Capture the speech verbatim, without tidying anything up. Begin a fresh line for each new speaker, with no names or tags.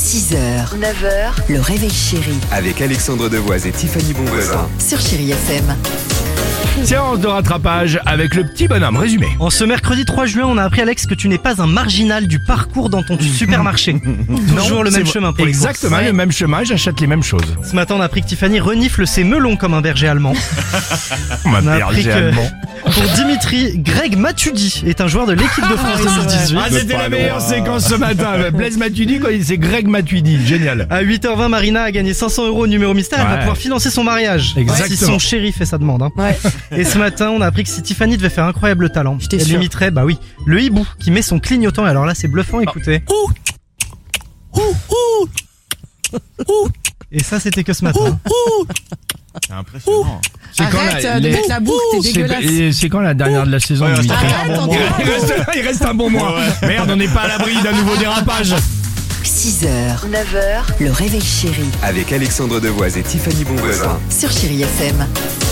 six heures, neuf heures, le réveil chéri
Avec Alexandre Devoise et Tiffany Bonvoisin.
sur Chéri F M.
Séance de rattrapage avec le petit bonhomme. Résumé.
En ce mercredi trois juin, on a appris, Alex, que tu n'es pas un marginal du parcours dans ton supermarché. Toujours le même
C'est
chemin pour les
Exactement,
courses.
le même chemin, j'achète les mêmes choses.
Ce matin, on a appris que Tiffany renifle ses melons comme un berger allemand.
On m'a
On a appris
berger
que,
allemand.
pour Dimitri, Greg Matuidi est un joueur de l'équipe de France deux mille dix-huit.
Ah, c'était la meilleure séquence ce matin. Blaise Matuidi, quoi, c'est Greg Matuidi. Génial.
À huit heures vingt, Marina a gagné cinq cents euros au numéro mystère. Elle va
Ouais.
pouvoir financer son mariage.
Exactement.
Si son chéri fait sa demande. Hein. Et ce matin, on a appris que si Tiffany devait faire incroyable talent, elle
sûr.
imiterait, bah oui, le hibou qui met son clignotant. Et alors là, c'est bluffant, écoutez. Et ça, c'était que ce matin.
C'est impressionnant.
C'est quand
Arrête
la-
de
les-
mettre la boucle, t'es
C'est-
dégueulasse.
et C'est quand la dernière de la saison,
Ouais,
Dimitri
Arrête, on
il, reste, il reste un bon mois. Merde, on n'est pas à l'abri d'un nouveau dérapage.
six heures, neuf heures, le réveil chéri
Avec Alexandre Devoise et Tiffany Bonvoisin.
sur Chéri F M.